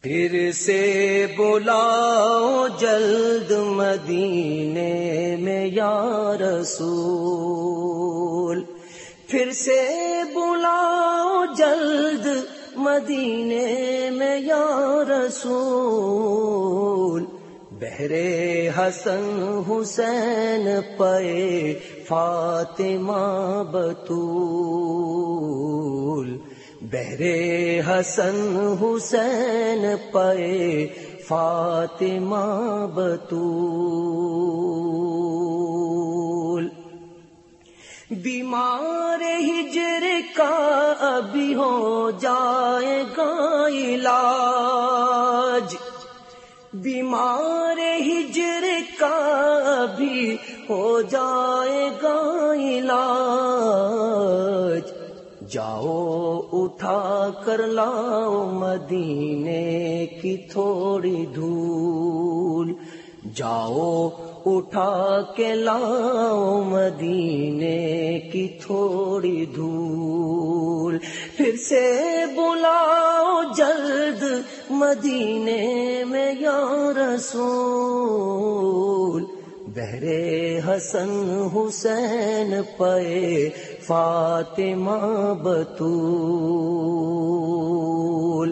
پھر سے بلاؤ جلد مدینے میں یا رسول، پھر سے بلاؤ جلد مدینے میں یا رسول، بہرے حسن حسین پے فاطمہ بطول، بہرے حسن حسین پے فاطمہ بطول، بیمار ہجر کا ابھی ہو جائے گا علاج، بیمار ہجر کا ابھی ہو جائے گا علاج، جاؤ اٹھا کر لاؤ مدینے کی تھوڑی دھول، جاؤ اٹھا کے لاؤ مدینے کی تھوڑی دھول، پھر سے بلاؤ جلد مدینے میں یا رسول، بہرے حسن حسین پے فاطمہ بطول،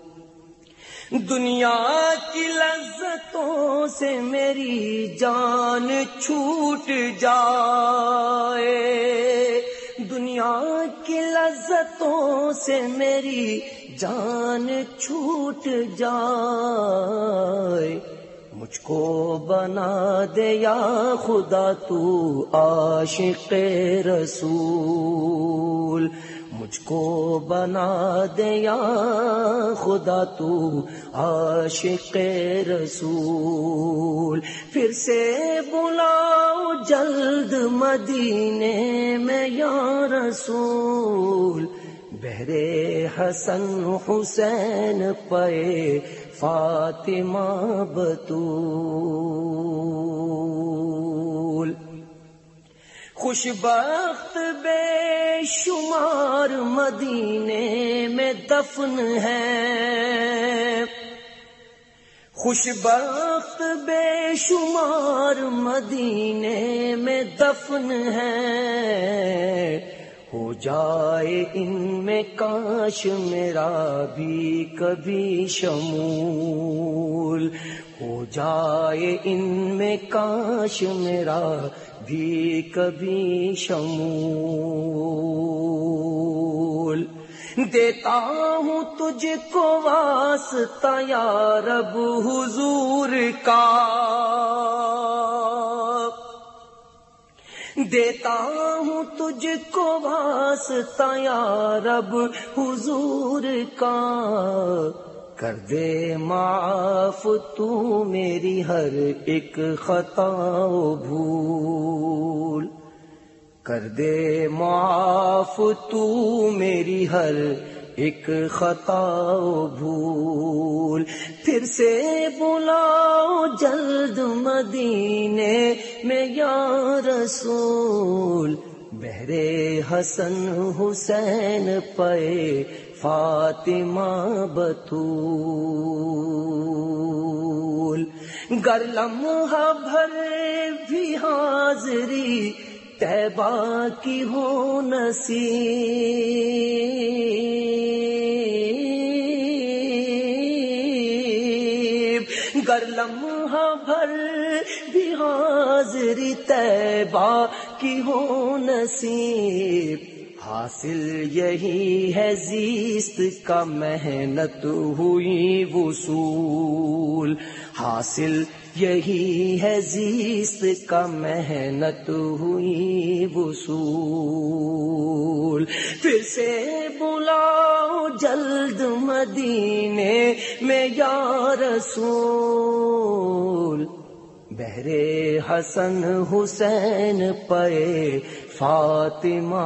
دنیا کی لذتوں سے میری جان چھوٹ جائے، دنیا کی لذتوں سے میری جان چھوٹ جائے، مجھ کو بنا دے یا خدا تو عاشق رسول، مجھ کو بنا دے یا خدا تو عاشق رسول، پھر سے بلاؤ جلد مدینے میں یا رسول، بہرے حسن حسین پے فاطمہ بطول، خوش بخت بے شمار مدینے میں دفن ہے، خوش بخت بے شمار مدینے میں دفن ہے، ہو جائے ان میں کاش میرا بھی کبھی شمول، ہو جائے ان میں کاش میرا بھی کبھی شمول، دیتا ہوں تجھ کو واسطہ یا رب حضور کا، دیتا ہوں تجھ کو واسطہ یا رب حضور کا، کر دے معاف تو میری ہر ایک خطا و بھول، کر دے معاف تو میری ہر ایک خطا و بھول، پھر سے بلاؤ جلد مدینے میں یا رسول، بہرے حسن حسین پے فاطمہ بطول، گر لمحہ بھر بھی حاضری طیبہ کی ہو نصیب، گر لمحہ بھر بھی حاضری طیبہ کی ہو نصیب، حاصل یہی ہے زیست کا محنت ہوئی وصول، حاصل یہی ہے زیست کا محنت ہوئی وصول، پھر سے بلاؤ جلد مدینے میں یا رسول، بہرے حسن حسین پے فاطمہ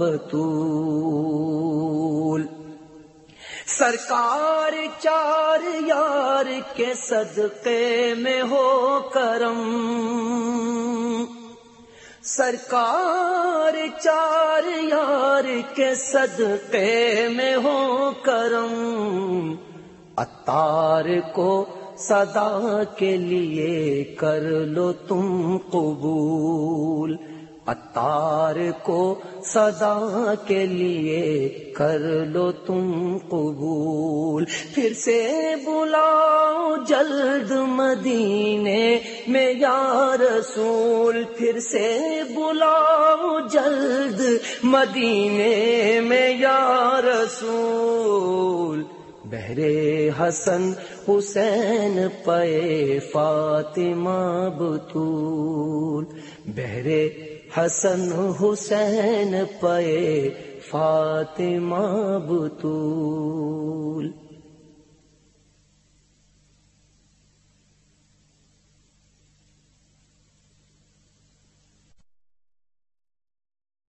بطول، سرکار چار یار کے صدقے میں ہو کرم، سرکار چار یار کے صدقے میں ہو کرم، عطار کو صدا کے لیے کر لو تم قبول، عطار کو صدا کے لیے کر لو تم قبول، پھر سے بلاؤ جلد مدینے میں یا رسول، پھر سے بلاؤ جلد مدینے میں یا رسول، بہر حسن حسین پے فاطمہ بتول، بہر حسن حسین پے فاطمہ بتول۔